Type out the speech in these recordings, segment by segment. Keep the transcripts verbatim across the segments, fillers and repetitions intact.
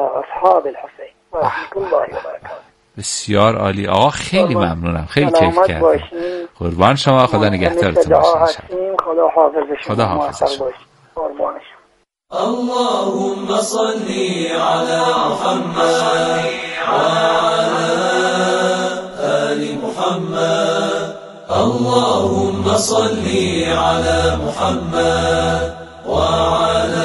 على أصحاب الحسين ورحمة الله وبركاته. بسیار عالی آقا، خیلی ممنونم، خیلی کیف کردم. قربان شما، خدا نگهدارتون باشه. خدا حافظ شما. خدا حافظ شما. قربان شما. اللهم صل على محمد وعلى آل محمد. اللهم صل على محمد وعلى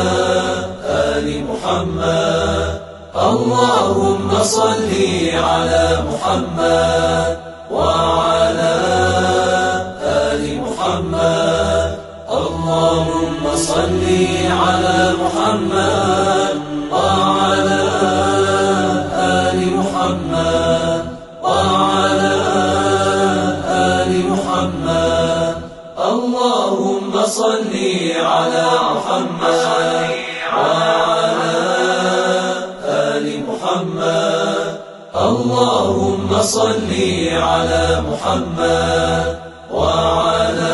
آل محمد. اللهم صل على محمد وعلى آل محمد. اللهم صل على محمد وعلى آل محمد وعلى آل محمد. اللهم صل على محمد وعلى آل محمد. اللهم صل على محمد وعلى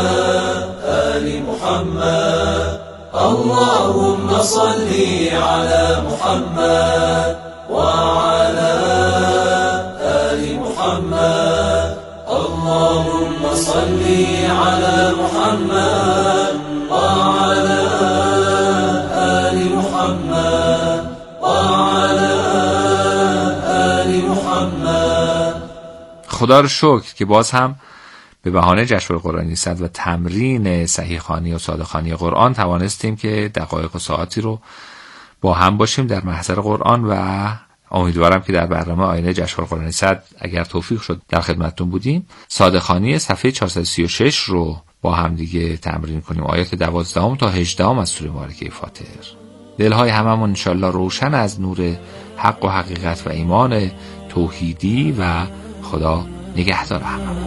آل محمد. اللهم صل على محمد وعلى آل محمد. اللهم صل على محمد وعلى آل محمد وعلى آل محمد. خدا رو شکر که باز هم به بهانه جشنواره قرآنی صد و تمرین صحیح خوانی و ساده خوانی قرآن توانستیم که دقایق و ساعتی رو با هم باشیم در محضر قرآن و امیدوارم که در برنامه آینده جشنواره قرآنی صد اگر توفیق شد در خدمتتون بودیم ساده خوانی صفحه چهارصد و سی و شش رو با هم دیگه تمرین کنیم، آیات دوازدهم تا هجدهم از سوره مبارکه فاطر. دلهای هممون انشالله روشن از نور حق و حقیقت و ایمان توحیدی و خدا نگهدار هممون.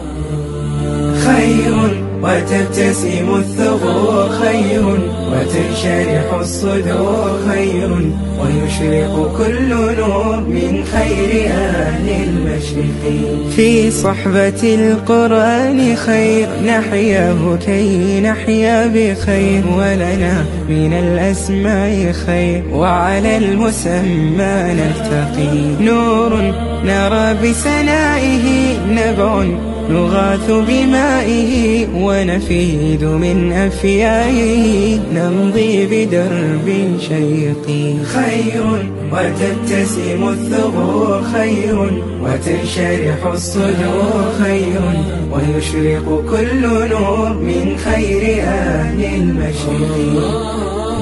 خير وتبتسم الثغور خير وتنشرح الصدور خير ويشرق كل نور من خير أهل المشرق. في صحبة القرآن خير نحياه كي نحيا بخير ولنا من الأسماء خير وعلى المسمى نلتقي. نور نرى بسنائه نبع نغاث بمائه ونفيد من أفيائه نمضي بدرب شيقي. خير وتبتسم الثغور خير وتنشرح الصدور خير ويشرق كل نور من خير أهل المشرق.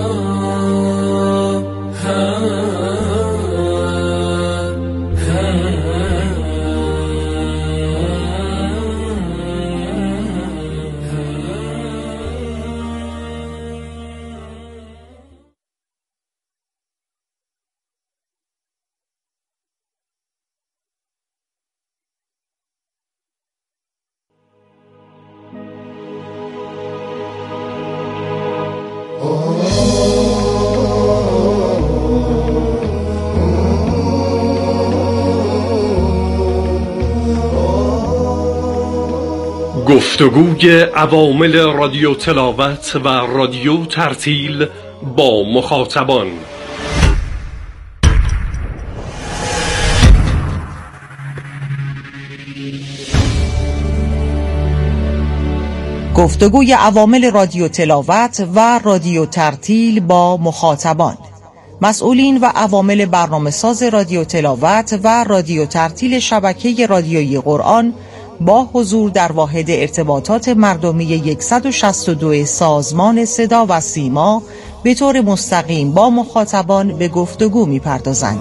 گفتگوی عوامل رادیو تلاوت و رادیو ترتیل با مخاطبان. گفتگوی عوامل رادیو تلاوت و رادیو ترتیل با مخاطبان. مسئولین و عوامل برنامه‌ساز رادیو تلاوت و رادیو ترتیل شبکه رادیویی قرآن با حضور در واحد ارتباطات مردمی صد و شصت و دو سازمان صدا و سیما به طور مستقیم با مخاطبان به گفتگو می‌پردازند.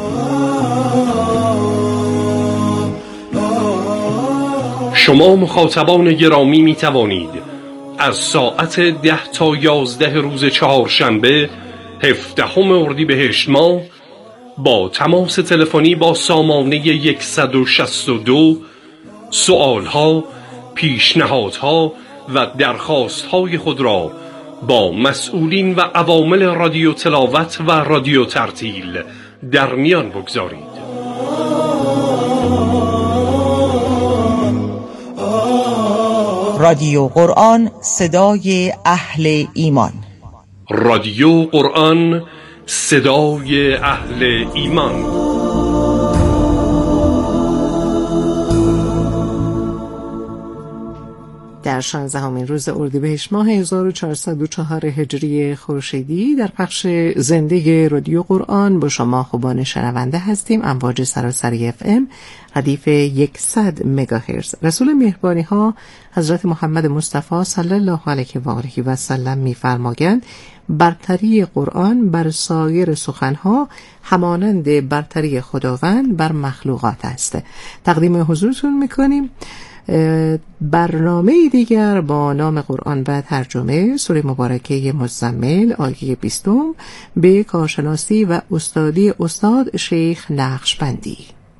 شما مخاطبان گرامی می توانید از ساعت ده تا یازده روز چهارشنبه هفدهم اردیبهشت ماه با تماس تلفنی با سامانه صد و شصت و دو سؤالها، پیشنهادها و درخواستهای خود را با مسئولین و عوامل رادیو تلاوت و رادیو ترتیل در میان بگذارید. رادیو قرآن، صدای اهل ایمان. رادیو قرآن، صدای اهل ایمان. در شانزدهمین روز اردیبهشت ماه هزار و چهارصد و چهار هجری خورشیدی در پخش زنده رادیو قرآن با شما خوبان شنونده هستیم. امواج سراسری اف ام ردیف صد مگاهرتز. رسول مهربانی ها حضرت محمد مصطفی صلی الله علیه و آله و سلم می‌فرمایند برتری قرآن بر سایر سخنها همانند برتری خداوند بر مخلوقات است. تقدیم حضورتون میکنیم برنامه دیگر با نام قرآن و ترجمه سوره مبارکه مزمل آیه بیستم به کارشناسی و استادی استاد شیخ نقشبندی.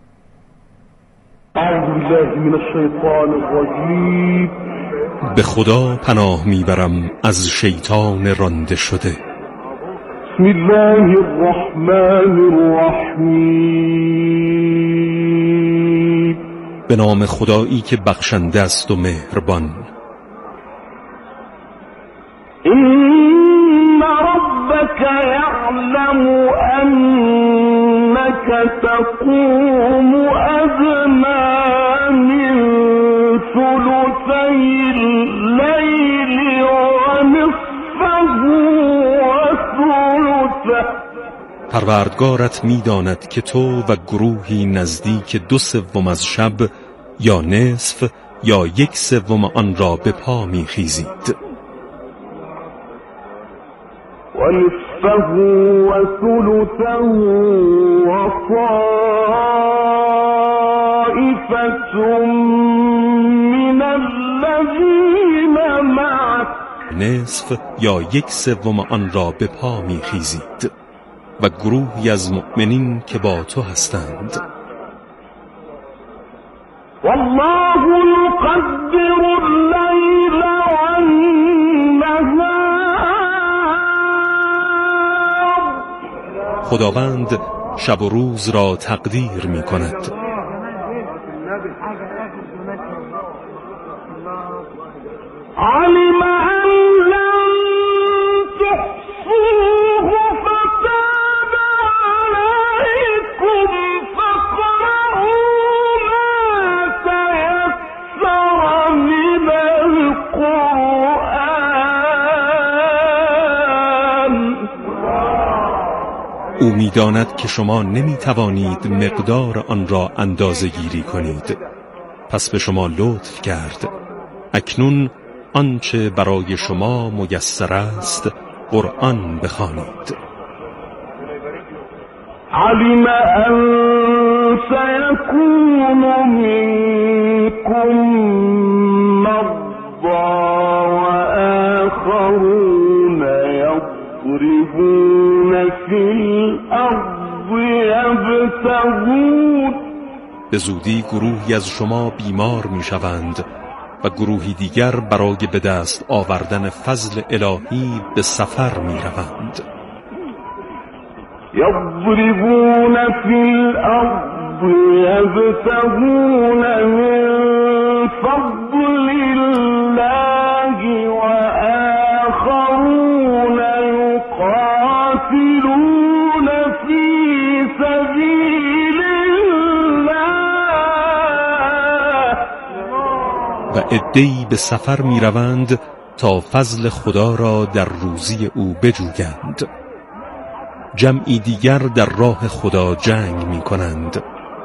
اعوذ بالله من الشیطان الرجیم. به خدا پناه میبرم از شیطان رانده شده. بسم الله الرحمن الرحیم. به نام خدایی که بخشنده است و مهربان. این ربک یعلم انک تقوم ادنی من ثلثی اللیل و نصفه و ثلثه. پروردگارت می‌داند که تو و گروهی نزدیک دو سوم از شب یا نصف یا یک سوم آن را به پا می‌خیزید. و نصفه و ثلثه و طائفة من الذین معك. نصف یا یک سوم آن را به پا می‌خیزید و گروهی از مؤمنین که با تو هستند. والله يقدر الليل والنهار. خداوند شب و روز را تقدیر می کند. علم أن لن تحصوه فتاب عليكم فاقرؤوا ما تيسر من القرآن. او می‌داند که شما نمی‌توانید مقدار آن را اندازه گیری کنید، پس به شما لطف کرد. اکنون آنچه برای شما میسر است قرآن بخوانید. علم ان سيكون منكم مرضى وآخرون يضربون في الأرض يبتغون. به زودی گروهی از شما بیمار میشوند و گروهی دیگر برای به دست آوردن فضل الهی به سفر میروند. یضربون فی الارض یبتغون من فضل الله و آخرون یقاتلون فی سبیل الله. و عده‌ای به سفر میروند تا فضل خدا را در روزی او بجویند. جمعی دیگر در راه خدا جنگ میکنند.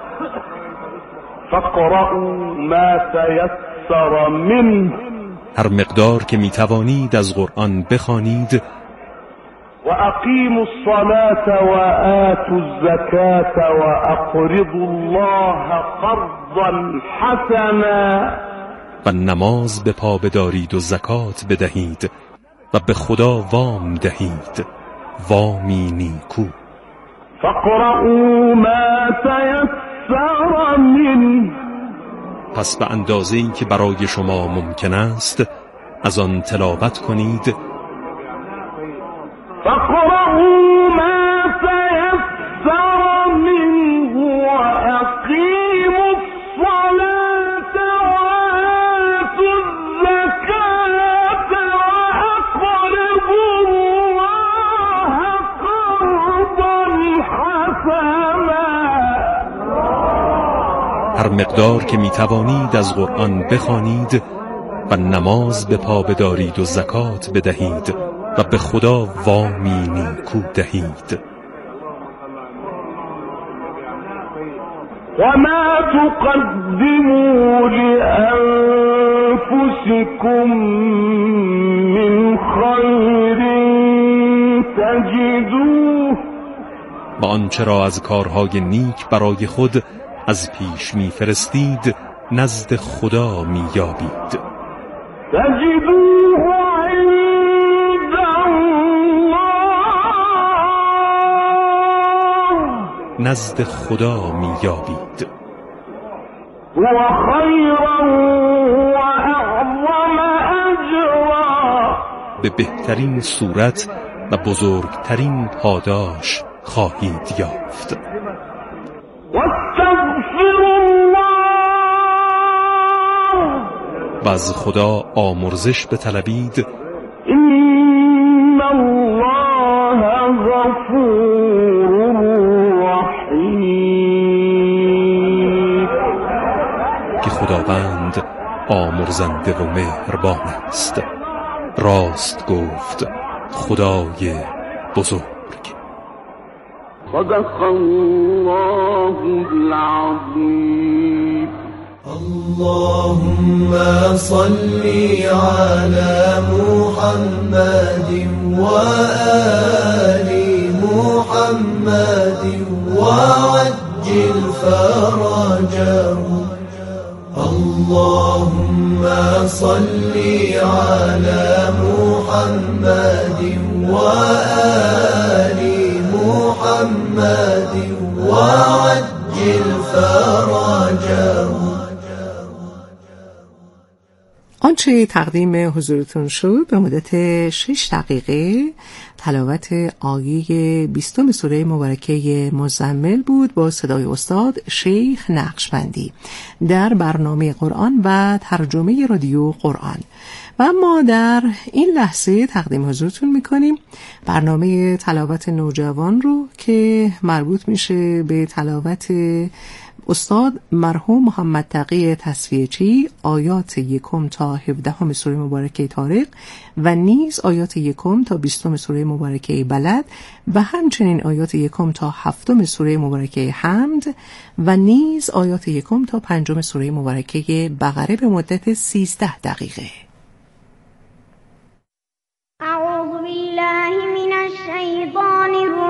فقرؤوا ما تيسر منه. هر مقدار که میتوانید از قرآن بخوانید. و اقیموا الصلاة و آتوا الزکاة و اقرضوا الله قرضا حسنا. و نماز به پا بدارید و زکات بدهید و به خدا وام دهید، وامی نیکو. فقرؤوا ما تيسر منه. پس به اندازه این که برای شما ممکن است از آن تلاوت کنید. فقرؤوا ما تيسر منه و اقیموا الصلاة و آتوا الزکاة و اقرضوا الله قرضا هر مقدار که می توانید از قرآن بخوانید و نماز به پا بدارید و زکات بدهید و به خدا وامی نیکو دهید. وما تقدموا لأنفسكم من خير تجدوه. و آنچه را از کارهای نیک برای خود از پیش می‌فرستید نزد خدا می‌یابید. تجدوه عند الله. نزد خدا می‌یابید. و خیرا و اعظم اجرا. به بهترین صورت و بزرگترین پاداش خواهید یافت. واستغفر الله. و از خدا آمرزش بطلبید. این الله غفور رحیم. که خداوند آمرزنده و مهربان است. راست گفت خدای بزرگ. صدق الله العظیم. اللهم صل على محمد وآل محمد وعجل فرجهم. اللهم صل على محمد وآل محمد وعجل فرجهم. آنچه تقدیم حضورتون شد به مدت شش دقیقه تلاوت آیه بیستم سوره مبارکه مزمل بود با صدای استاد شیخ نقشبندی در برنامه قرآن و ترجمه رادیو قرآن. و اما در این لحظه تقدیم حضورتون میکنیم برنامه تلاوت نوجوان رو که مربوط میشه به تلاوت استاد مرحوم محمد تقی تصفیه‌چی آیات یکم تا هفدهم سوره مبارکه طارق و نیز آیات یکم تا بیستم سوره مبارکه بلد و همچنین آیات یکم تا هفتم سوره مبارکه حمد و نیز آیات یکم تا پنجم سوره مبارکه بقره به مدت سیزده دقیقه. اعوذ بالله من الشیطان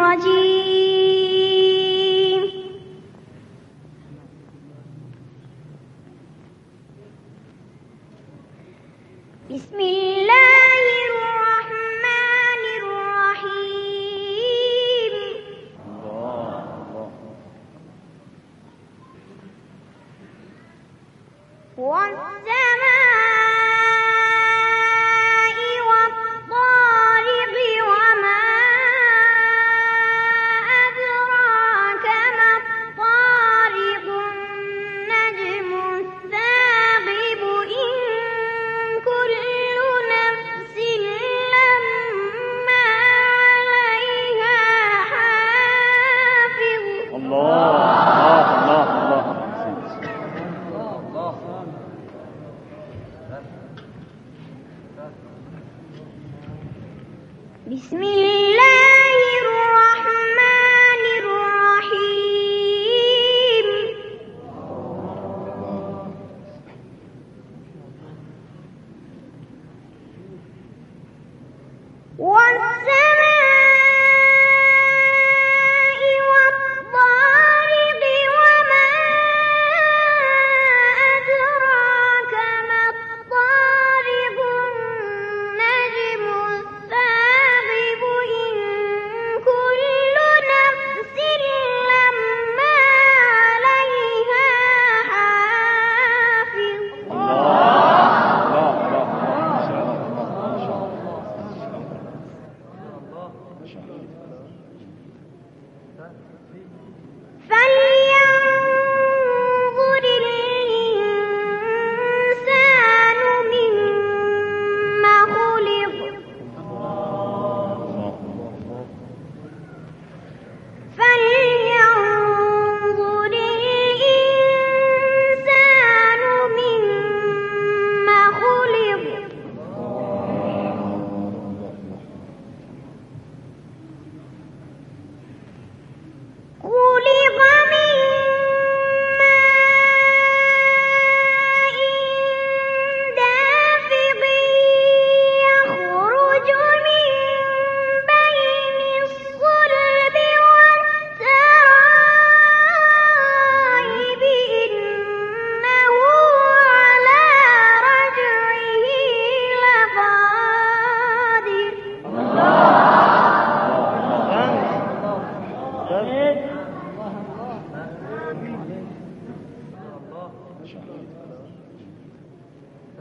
الرجیم. بسم الله الرحمن الرحیم. والسماء والطارق وما أدراك ما الطارق. النجم الثاقب. إن كل نفس لما عليها حافظ. الله الله الله. بسم الله الرحمن الرحيم. والسماء والطارق وما أدراك ما الطارق. النجم الثاقب. إن كل نفس لما عليها حافظ. فلينظر الإنسان مما خلق. فلينظر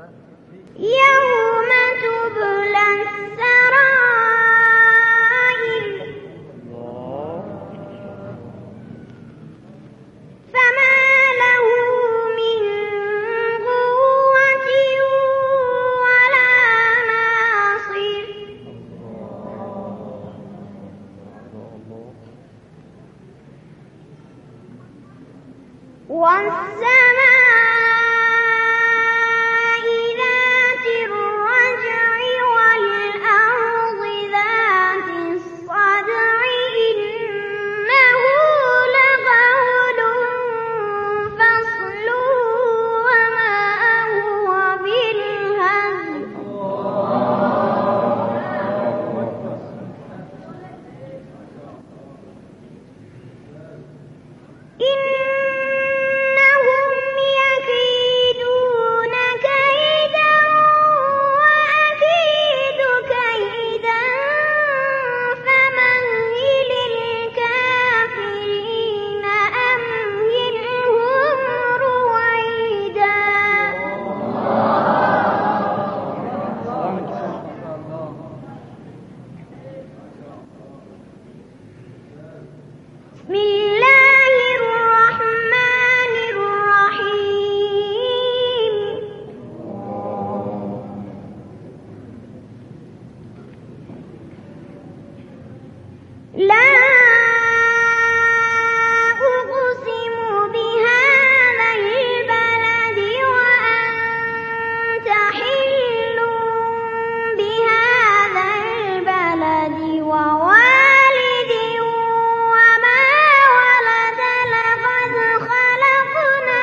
يوم تبلى السرائر فما له من قوة ولا ناصر والسماء ذات الرجع والأرض ذات الصدع إنه لقول فصل وما هو بالهزل إنهم يكيدون كيدا وأكيد كيدا فمهل الكافرين أمهلهم رويدا بسم الله الرحمن الرحيم لا أقسم بهذا البلد وأنت حل بهذا البلد ووالد وما ولد لقد خلقنا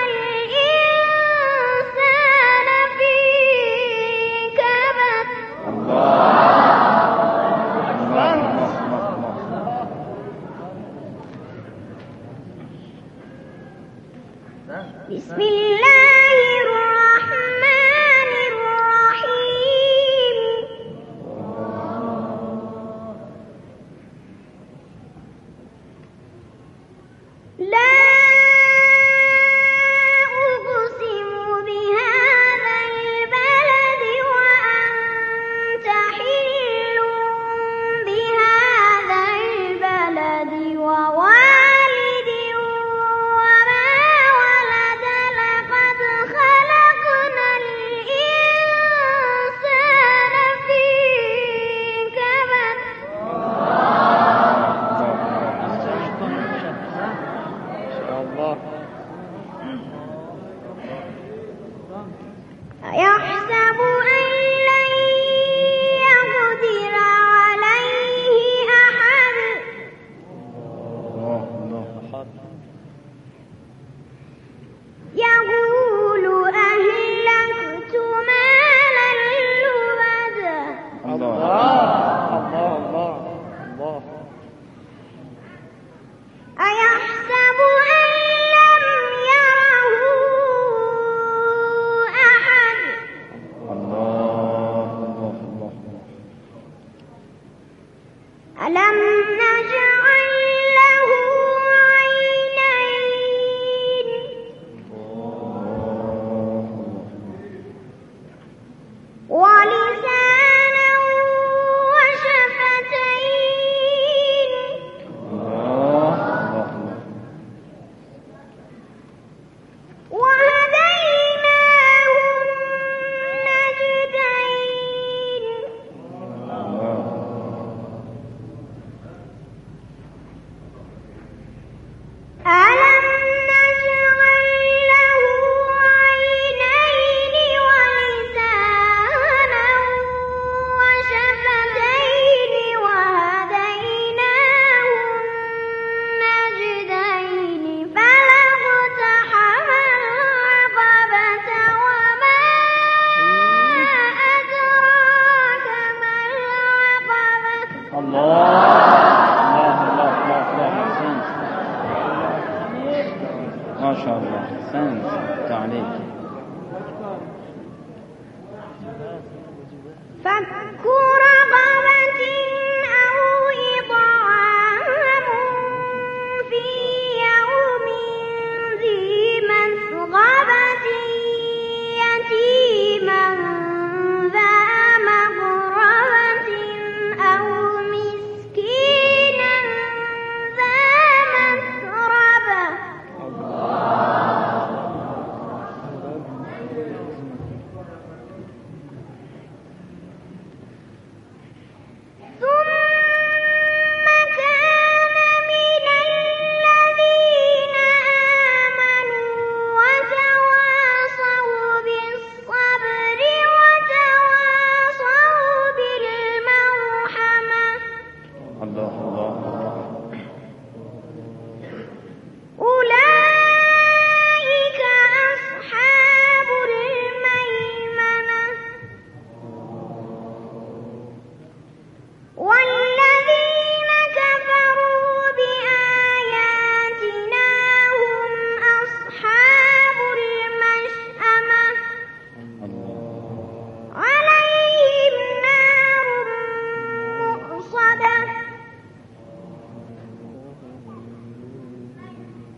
الإنسان في كبد بسم الله الرحمن الرحيم لا أقسم بهذا البلد وأنت حل بهذا البلد ووالد وما ولد لقد خلقنا الإنسان في كبد أيحسب أن لن يقدر عليه أحد يقول أهلكت مالا لبدا أيحسب أن لم يره أحد ألم نجعل له عينين ولسانا وشفتين وهديناه النجدين ألم نجعل له عينين ولسانا وشفتين وهديناه النجدين فلا اقتحم العقبة وما أدراك ما العقبة ما شاء الله أحسنت تعليق فك رقبة أو إطعام في يوم ذي مسغبة يتيما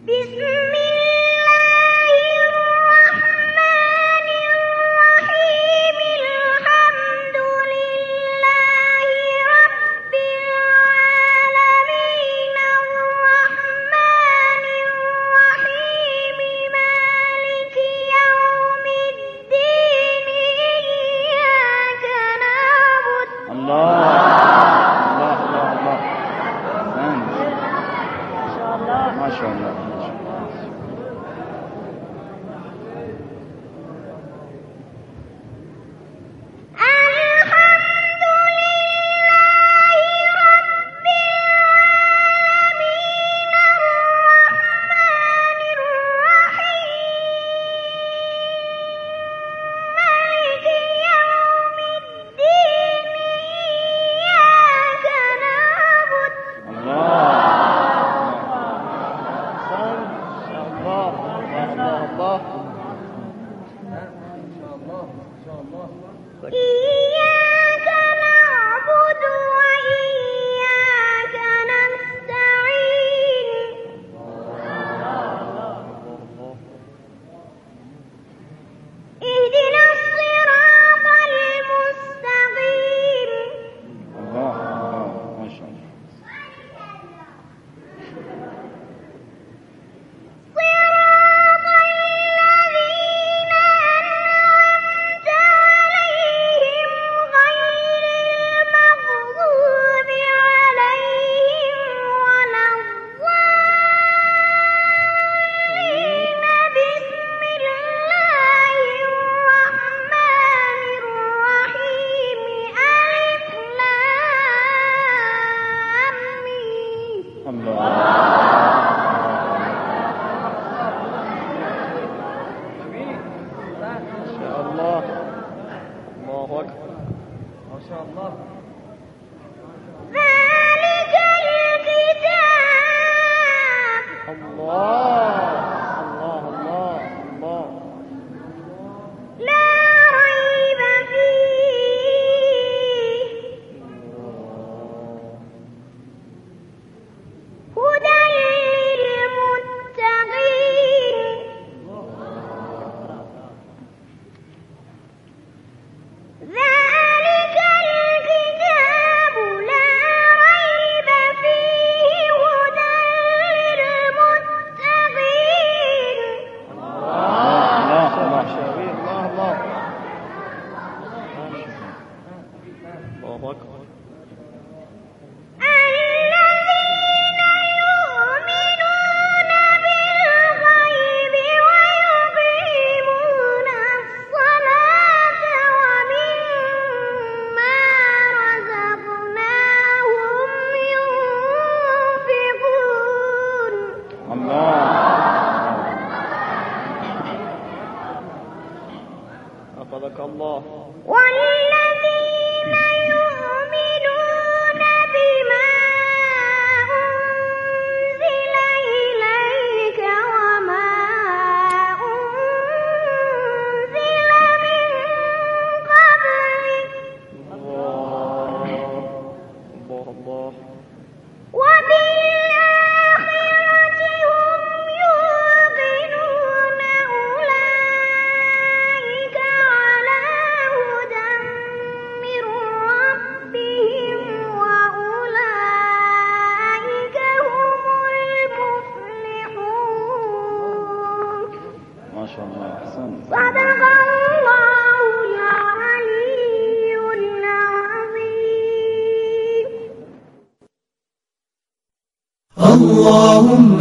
اللهم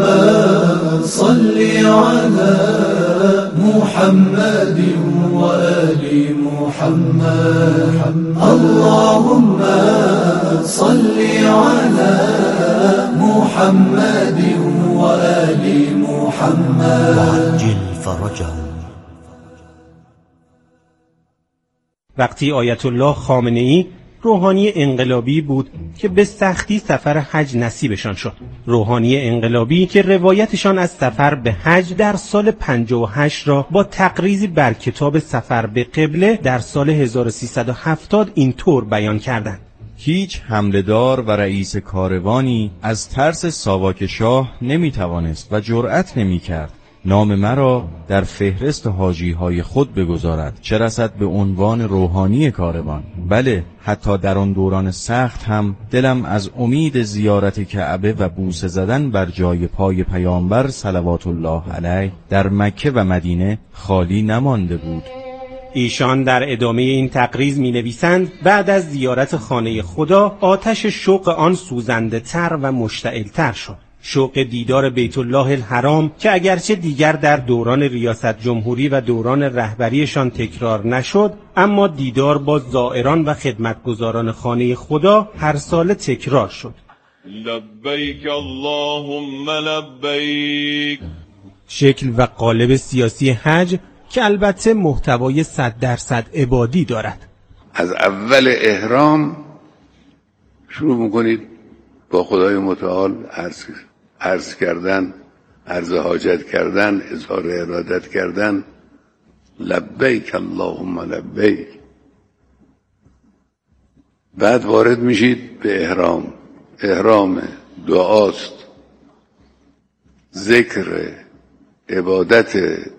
صل على محمد وآل محمد اللهم صل على محمد وآل محمد وعجل فرجهم. وقتی آیت الله خامنه‌ای روحانی انقلابی بود که به سختی سفر حج نصیبشان شد. روحانی انقلابی که روایتشان از سفر به حج در سال پنجاه و هشت را با تقریزی بر کتاب سفر به قبله در سال هزار و سیصد و هفتاد اینطور بیان کردند: هیچ حمله‌دار و رئیس کاروانی از ترس ساواک شاه نمیتوانست و جرأت نمیکرد نام مرا در فهرست حاجی‌های خود بگذارد، چه رسد به عنوان روحانی کاروان. بله، حتی در آن دوران سخت هم دلم از امید زیارت کعبه و بوسه زدن بر جای پای پیامبر صلوات الله علیه در مکه و مدینه خالی نمانده بود. ایشان در ادامه این تقریض می نویسند بعد از زیارت خانه خدا آتش شوق آن سوزنده تر و مشتعل تر شد. شوق دیدار بیت الله الحرام که اگرچه دیگر در دوران ریاست جمهوری و دوران رهبریشان تکرار نشد، اما دیدار با زائران و خدمتگزاران خانه خدا هر سال تکرار شد. لبیک اللهم لبیک. شکل و قالب سیاسی حج که البته محتوای صد درصد عبادی دارد. از اول احرام شروع میکنید با خدای متعال عرض, عرض کردن، عرض حاجت کردن، اظهار ارادت کردن. لبیک اللهم لبیک. بعد وارد میشید به احرام. احرام دعاست، ذکر، عبادت،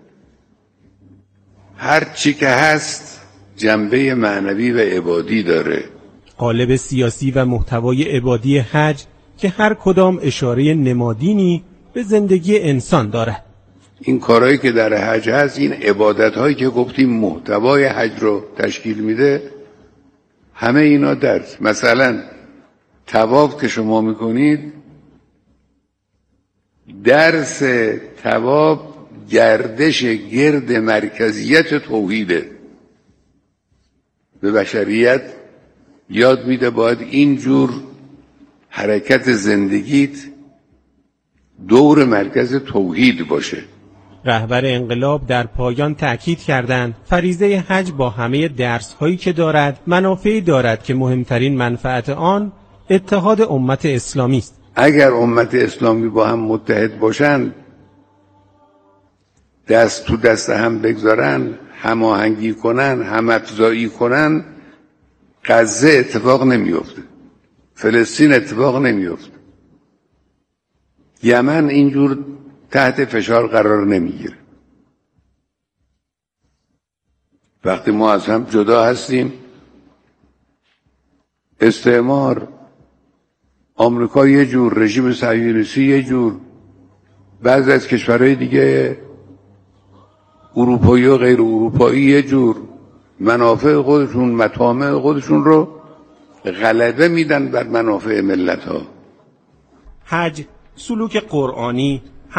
هر چی که هست جنبه معنوی و عبادی داره. قالب سیاسی و محتوای عبادی حج که هر کدام اشاره نمادینی به زندگی انسان دارد. این کارهایی که در حج هست، این عبادتهایی که گفتیم محتوای حج رو تشکیل میده، همه اینا درس. مثلا طواف که شما میکنید، درس طواف گردش گرد مرکزیت توحیده. به بشریت یاد میده باید اینجور حرکت زندگیت دور مرکز توحید باشه. رهبر انقلاب در پایان تأکید کردند فریضه حج با همه درس‌هایی که دارد منافعی دارد که مهمترین منفعت آن اتحاد امت اسلامی است. اگر امت اسلامی با هم متحد باشند، دست تو دست هم بگذارن، هماهنگی کنن، هم‌افزایی کنن، غزه اتفاق نمیفته، فلسطین اتفاق نمیفته، یمن اینجور تحت فشار قرار نمیگیره. وقتی ما از هم جدا هستیم، استعمار، آمریکا یه جور، رژیم صهیونیستی یه جور، بعضی از کشورهای دیگه اروپایی و غیر اروپایی یه جور، منافع خودشون، مطامع خودشون رو غلبه میدن بر منافع ملت ها. حج سلوک قرآنی